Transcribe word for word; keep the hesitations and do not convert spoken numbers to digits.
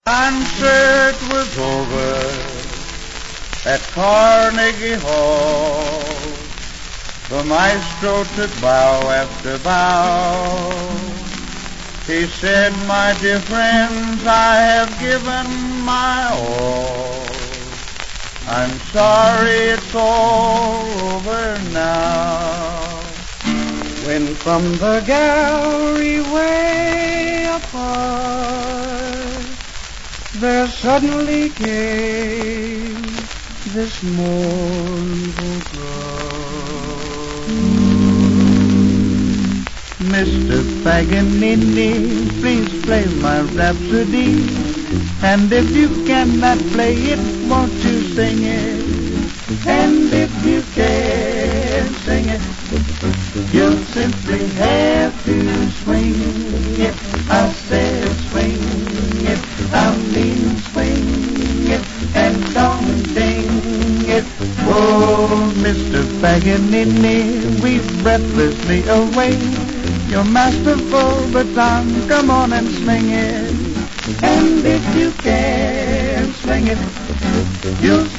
Concert was over at Carnegie Hall. The maestro took bow after bow. He said, "My dear friends, I have given my all. I'm sorry it's all over now." When from the gallery way apart there suddenly came this mournful groan. "Mister Paganini, please play my Rhapsody, and if you cannot play it, won't you sing it? And if you can't sing it, you'll simply have to swing it." I said swing it, I mean swing it, and don't ding it. Oh, Mister Paganini, weep breathlessly away your masterful baton, come on and swing it. And if you can't swing it, you'll